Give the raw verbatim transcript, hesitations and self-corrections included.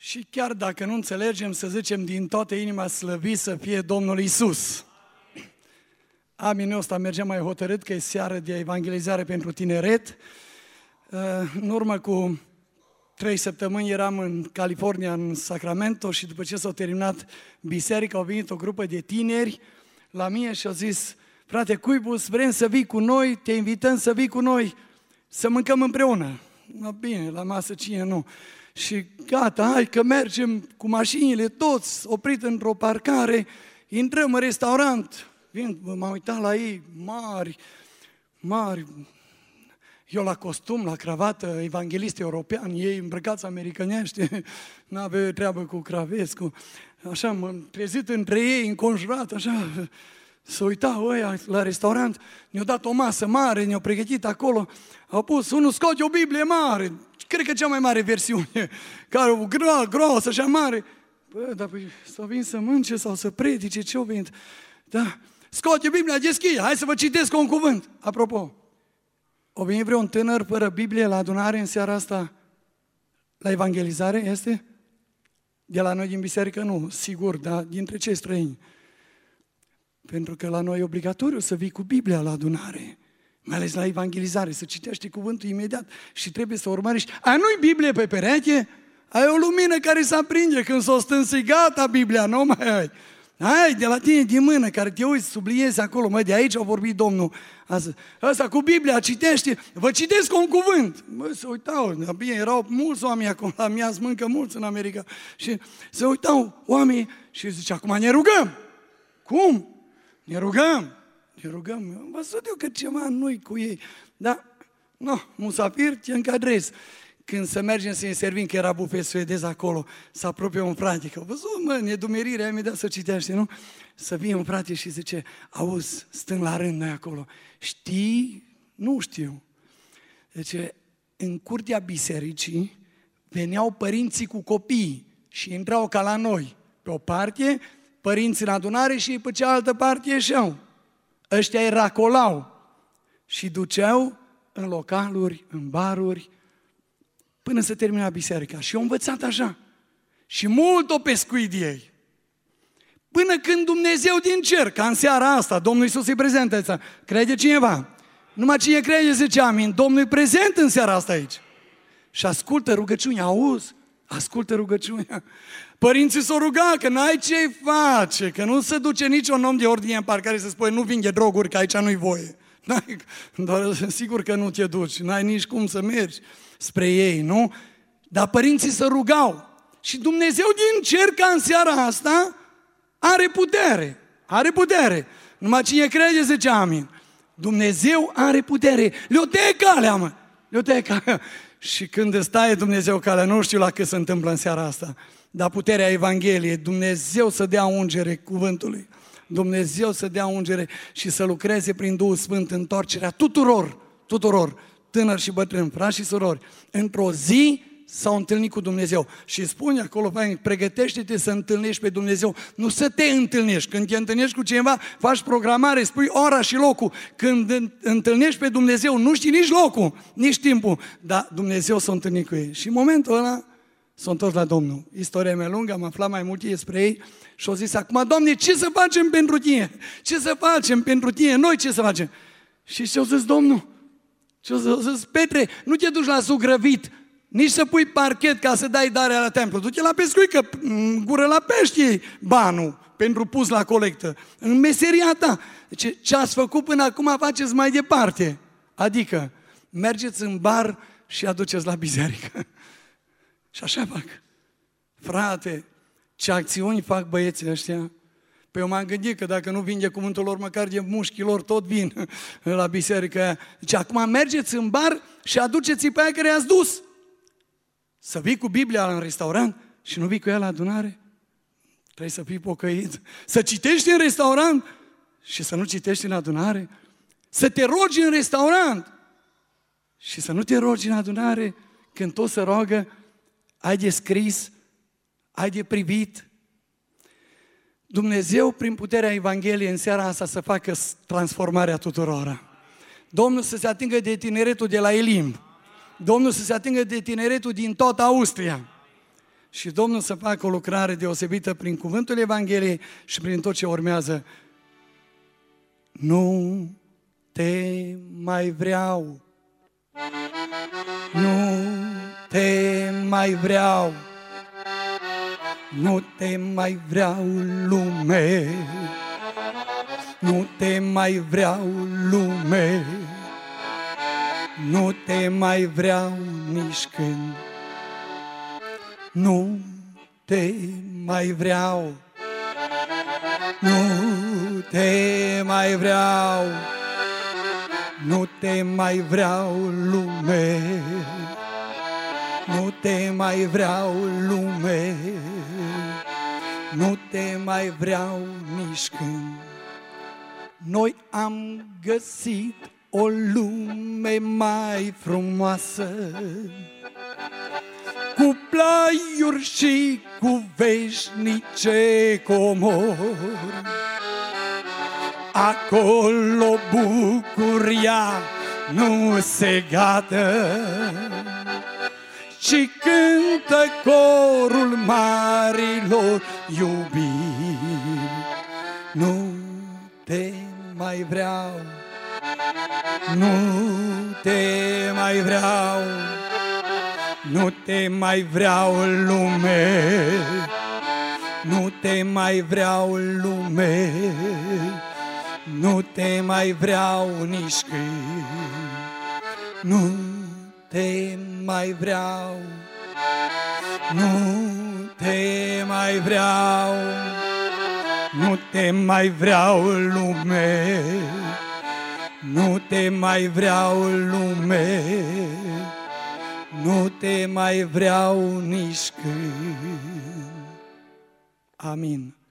Și chiar dacă nu înțelegem, să zicem din toată inima, slăvit să fie Domnul Iisus. Anul ăsta mergem mai hotărât că e seară de evangelizare pentru tineret. În urmă cu trei săptămâni eram în California, în Sacramento, și după ce s-a terminat biserica, au venit o grupă de tineri la mine și au zis: frate Cuibus, vrem să vii cu noi, te invităm să vii cu noi, să mâncăm împreună. No, bine, la masă cine nu. Și gata, hai că mergem cu mașinile toți, oprit într-o parcare, intrăm în restaurant. Vin, m-am uitat la ei, mari, mari, eu la costum, la cravată, evanghelist european, ei îmbrăcați americanești, n-avea treabă cu craveți, cu... Așa, m-am trezit între ei, înconjurat, așa, să uitau ăia la restaurant, ne-au dat o masă mare, ne-au pregătit acolo, au pus, unul scoate o Biblie mare, cred că cea mai mare versiune, care o gro, groasă, așa mare. Bă, dar păi, s-au venit să mânce sau să predice, ce-au venit? Da, scoate Biblia, deschide, hai să vă citesc un cuvânt. Apropo, o venit vreun tânăr fără Biblie la adunare în seara asta? La evangelizare este? De la noi din biserică nu, sigur, dar dintre cei străini. Pentru că la noi e obligatoriu să vii cu Biblia la adunare, mai ales la evangelizare, să citești cuvântul imediat și trebuie să urmărești. A, nu-i Biblie pe perete? Ai o lumină care se aprinde când s-o stânsi, gata Biblia, nu mai ai. Hai, de la tine din mână, care te uiți, subliezi acolo, mă, de aici a vorbit Domnul. Ăsta cu Biblia citește, vă citesc un cuvânt. Mă, se uitau, bine, erau mulți oameni acolo, la miaz mâncă mulți în America. Și se uitau oamenii și zice, acum ne rugăm. Cum? Ne rugăm. Ne rugăm. Am văzut eu că ceva nu-i cu ei. Dar, nu, musafir, te încadrezi. Când să mergem să ne servim, că era bufet suedez acolo, să apropie un frate, că au văzut, mă, nedumerirea, mi-a dat să citește, nu? Să vine un frate și zice, auzi, stând la rând noi acolo, știi? Nu știu. Deci, în curtea bisericii veneau părinții cu copii și intrau ca la noi. Pe o parte, părinții în adunare și pe cealaltă parte ieșeau. Ăștia îi racolau și duceau în localuri, în baruri, până să termina biserica. Și eu am învățat așa. Și mult o pescuit de ei. Până când Dumnezeu din cer, ca în seara asta, Domnul Iisus e prezent aici. Crede cineva? Numai cine crede zice amin. Domnul e prezent în seara asta aici. Și ascultă rugăciunea, auzi? Ascultă rugăciunea. Părinții s-o ruga că n-ai ce-i face, că nu se duce niciun om de ordine în parcare să spune nu vinde droguri, că aici nu-i voie. N-ai, doar sigur că nu te duci, n-ai nici cum să mergi spre ei, nu? Dar părinții se rugau. Și Dumnezeu din cer, ca în seara asta, are putere. Are putere. Numai cine crede zice amin. Dumnezeu are putere. Le-o taie calea, mă. Le-o taie calea. Și când îți taie Dumnezeu calea, nu știu la cât se întâmplă în seara asta, dar puterea Evangheliei, Dumnezeu să dea ungere cuvântului. Dumnezeu să dea ungere și să lucreze prin Duhul Sfânt întoarcerea tuturor, tuturor, tânări și bătrâni, frați și surori. Într-o zi s-au întâlnit cu Dumnezeu. Și spune acolo, pregătește-te să întâlnești pe Dumnezeu, nu să te întâlnești. Când te întâlnești cu cineva, faci programare, spui ora și locul. Când întâlnești pe Dumnezeu, nu știi nici locul, nici timpul, dar Dumnezeu s-a întâlnit cu ei. Și în momentul ăla s-a întors la Domnul. Istoria mea lungă, am aflat mai multe despre ei și au zis acum, Doamne, ce să facem pentru Tine? Ce să facem pentru Tine? Noi ce să facem? Și ce-au zis Domnul? Ce-au zis, Petre, nu te duci la zugrăvit, nici să pui parchet ca să dai darea la templu. Du-te la pescuit, că în gură la pești banul pentru pus la colectă. În meseria ta. Deci ce ați făcut până acum faceți mai departe. Adică mergeți în bar și aduceți la biserică. Și așa fac. Frate, ce acțiuni fac băieții ăștia? Păi eu m-am gândit că dacă nu vinde cuvântul lor, măcar de mușchii lor, tot vin la biserică aia. Deci acum mergeți în bar și aduceți-i pe aia care i-ați dus. Să vii cu Biblia în restaurant și nu vii cu ea la adunare? Trebuie să fii pocăit. Să citești în restaurant și să nu citești în adunare? Să te rogi în restaurant și să nu te rogi în adunare? Când tot se roagă, ai de scris, ai de privit. Dumnezeu, prin puterea Evangheliei, în seara asta să facă transformarea tuturora. Domnul să se atingă de tineretul de la Elim. Domnul să se atingă de tineretul din toată Austria. și Domnul să facă o lucrare deosebită prin cuvântul Evangheliei și prin tot ce urmează. Nu te mai vreau, nu te mai vreau, nu te mai vreau lume, nu te mai vreau lume, nu te mai vreau nici când, nu te mai vreau, nu te mai vreau, nu te mai vreau lume, nu te mai vreau lume, nu te mai vreau nici când. Noi am găsit o lume mai frumoasă, cu plaiuri și cu veșnice comori. Acolo bucuria nu se gată, ci cântă corul marilor iubiri. Nu te mai vreau, nu te mai vreau, nu te mai vreau lume, nu te mai vreau lume, nu te mai vreau nici când, nu te mai vreau, nu te mai vreau, nu te mai vreau lume, nu te mai vreau lume, nu te mai vreau nici când. Amin.